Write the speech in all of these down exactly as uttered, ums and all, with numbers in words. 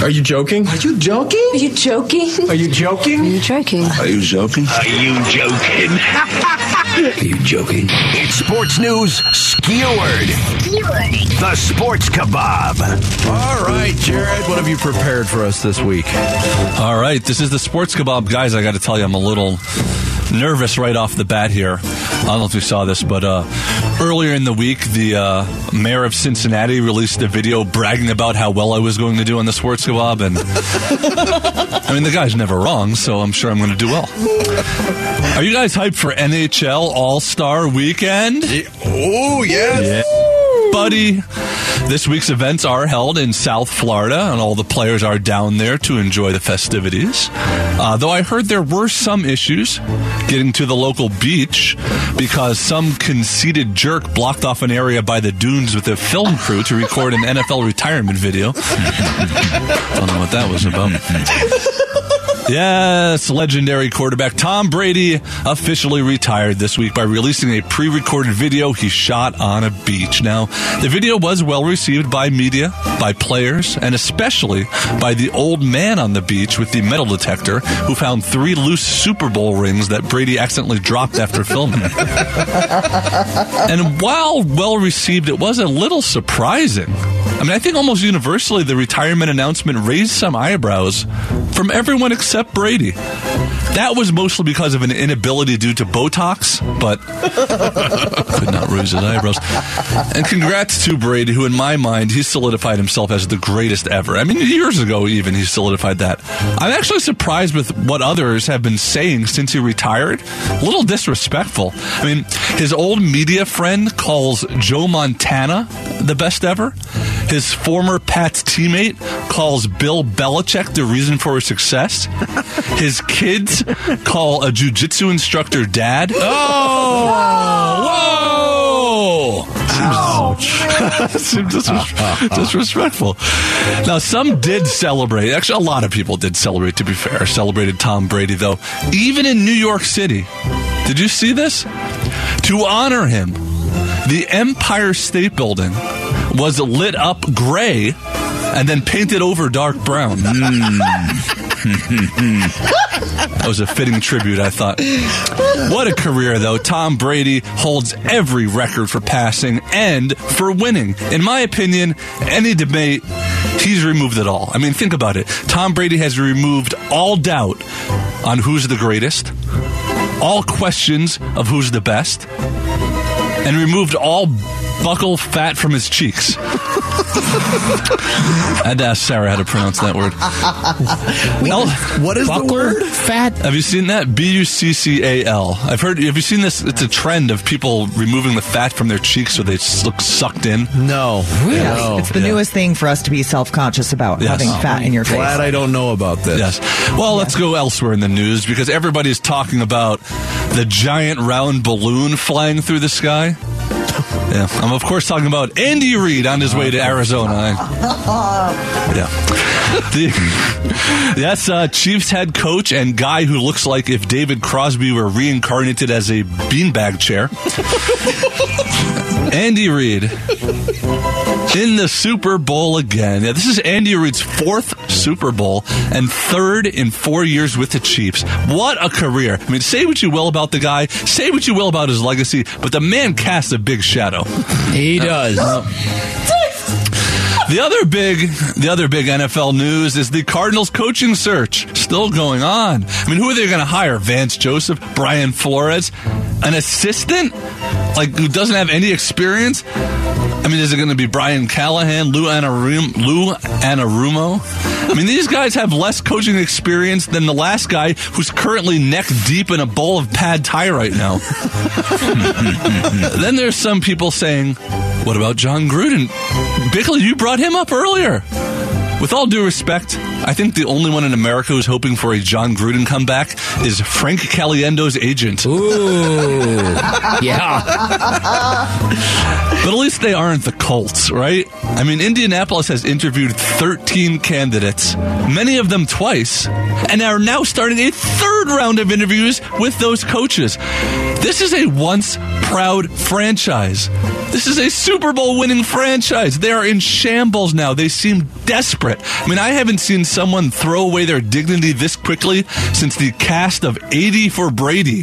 Are you joking? Are you joking? Are you joking? Are you joking? Are you joking? Are you joking? Are you joking? Are you joking? It's sports news skewered. Skewered. The Sports Kebab. All right, Jared, what have you prepared for us this week? All right, this is the Sports Kebab. Guys, I got to tell you, I'm a little nervous right off the bat here. I don't know if you saw this, but uh, earlier in the week, the uh, mayor of Cincinnati released a video bragging about how well I was going to do on the Sports Kebab. And I mean, the guy's never wrong, so I'm sure I'm going to do well. Are you guys hyped for N H L All-Star Weekend? Yeah. Oh, yes. Yeah. Buddy, this week's events are held in South Florida, and all the players are down there to enjoy the festivities. Uh, though I heard there were some issues getting to the local beach because some conceited jerk blocked off an area by the dunes with a film crew to record an N F L retirement video. Don't know what that was about. Yes, legendary quarterback Tom Brady officially retired this week by releasing a pre-recorded video he shot on a beach. Now, the video was well received by media, by players, and especially by the old man on the beach with the metal detector who found three loose Super Bowl rings that Brady accidentally dropped after filming. And while well received, it was a little surprising. I mean, I think almost universally the retirement announcement raised some eyebrows from everyone except Brady. That was mostly because of an inability due to Botox, but could not raise his eyebrows. And congrats to Brady, who in my mind, he solidified himself as the greatest ever. I mean, years ago even, he solidified that. I'm actually surprised with what others have been saying since he retired. A little disrespectful. I mean, his old media friend calls Joe Montana the best ever. His former Pats teammate calls Bill Belichick the reason for his success. His kids call a jiu-jitsu instructor dad. Oh! Whoa! Ouch. Seems disres- disrespectful. Now, some did celebrate. Actually, a lot of people did celebrate, to be fair. Celebrated Tom Brady, though. Even in New York City. Did you see this? To honor him, the Empire State Building was lit up gray and then painted over dark brown. Mm. That was a fitting tribute, I thought. What a career, though. Tom Brady holds every record for passing and for winning. In my opinion, any debate, he's removed it all. I mean, think about it. Tom Brady has removed all doubt on who's the greatest, all questions of who's the best, and removed all buckle fat from his cheeks. I had to ask Sarah how to pronounce that word. What, what is buckle the word? Fat. Have you seen that? B U C C A L. I've heard. Have you seen this? It's a trend of people removing the fat from their cheeks so they look sucked in. No. Really? No. It's the Yeah. newest thing for us to be self-conscious about, Yes. having fat in your face. Glad I don't know about this. Yes. Well, let's go elsewhere in the news because everybody's talking about the giant round balloon flying through the sky. Yeah, I'm of course talking about Andy Reid on his way to Arizona. Yeah. The, yes, uh, Chiefs head coach and guy who looks like if David Crosby were reincarnated as a beanbag chair. Andy Reid in the Super Bowl again. Yeah, this is Andy Reid's fourth Super Bowl and third in four years with the Chiefs. What a career. I mean, say what you will about the guy, say what you will about his legacy, but the man casts a big shadow. He does. Uh, The other big, the other big N F L news is the Cardinals coaching search still going on. I mean, who are they going to hire? Vance Joseph, Brian Flores, an assistant, like who doesn't have any experience. I mean, is it going to be Brian Callahan, Lou Anarum- Lou Anarumo? I mean, these guys have less coaching experience than the last guy who's currently neck deep in a bowl of pad thai right now. Then there's some people saying, what about John Gruden? Bickley, you brought him up earlier. With all due respect, I think the only one in America who's hoping for a John Gruden comeback is Frank Caliendo's agent. Ooh. Yeah. But at least they aren't the Colts, right? I mean, Indianapolis has interviewed thirteen candidates, many of them twice, and are now starting a third round of interviews with those coaches. This is a once proud franchise. This is a Super Bowl winning franchise. They are in shambles now. They seem desperate. I mean, I haven't seen someone throw away their dignity this quickly since the cast of eighty for Brady.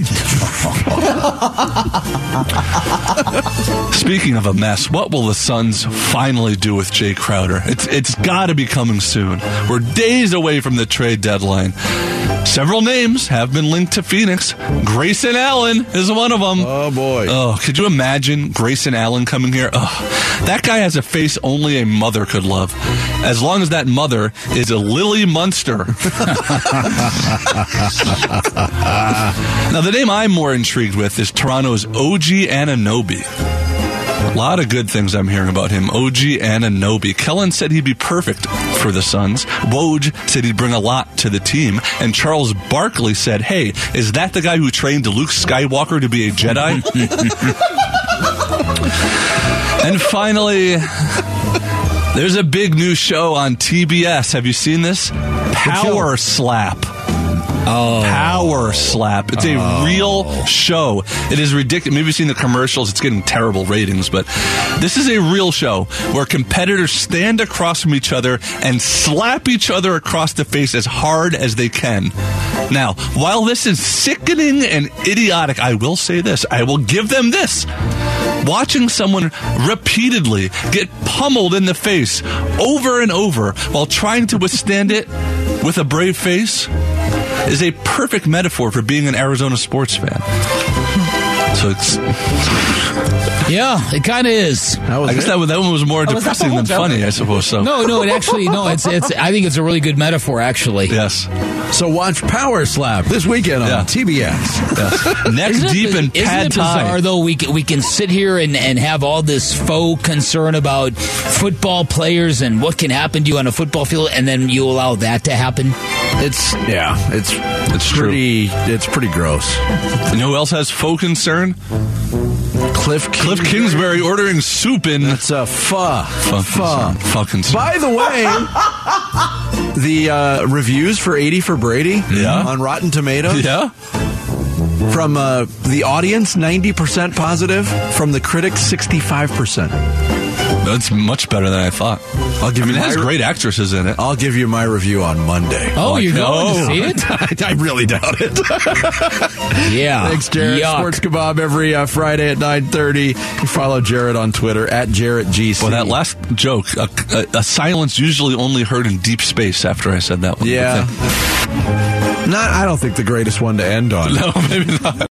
Speaking of a mess, what will the Suns finally do with Jay Crowder? It's It's got to be coming soon. We're days away from the trade deadline. Several names have been linked to Phoenix. Grayson Allen is one of them. Oh, boy. Oh, could you imagine Grayson Allen coming here? Oh, that guy has a face only a mother could love. As long as that mother is a Lily Munster. Now, the name I'm more intrigued with is Toronto's O G Anunoby. A lot of good things I'm hearing about him. O G Anunoby. Kellen said he'd be perfect for the Suns. Woj said he'd bring a lot to the team. And Charles Barkley said, hey, is that the guy who trained Luke Skywalker to be a Jedi? And finally, there's a big new show on T B S. Have you seen this? Power Slap. Oh. Power Slap. It's a oh. real show. It is ridiculous. Maybe you've seen the commercials. It's getting terrible ratings, but this is a real show where competitors stand across from each other and slap each other across the face as hard as they can. Now, while this is sickening and idiotic, I will say this. I will give them this. Watching someone repeatedly get pummeled in the face over and over while trying to withstand it with a brave face is a perfect metaphor for being an Arizona sports fan. So it's... Yeah, it kind of is. I guess that one, that one was more Oh, depressing was that the than whole funny, joke? I suppose. So No, no, it actually, no, it's, it's, I think it's a really good metaphor, actually. yes, So watch Power Slap this weekend on Yeah. T B S. yes. Neck Isn't deep it, in isn't pad it bizarre, thai. though, we can, we can sit here and, and have all this faux concern about football players and what can happen to you on a football field, and then you allow that to happen? It's yeah, it's It's true. pretty. It's pretty gross. You know who else has faux concern? Cliff Cliff Kingsbury ordering soup in. It's a pho. Fuck Pho. concern. Fuck concern. By the way, the uh, reviews for eighty for Brady Yeah. on Rotten Tomatoes Yeah? from uh, the audience ninety percent positive, from the critics sixty-five percent. That's much better than I thought. I'll give I mean, you it has my, great actresses in it. I'll give you my review on Monday. Oh, you're Oh. going to see it? I, I really doubt it. Yeah. Thanks, Jared. Yuck. Sports Kebab every uh, Friday at nine thirty. You follow Jared on Twitter at Jarrett G C. Well, that last joke, a, a, a silence usually only heard in deep space after I said that one. Yeah. Not, I don't think the greatest one to end on. No, maybe not.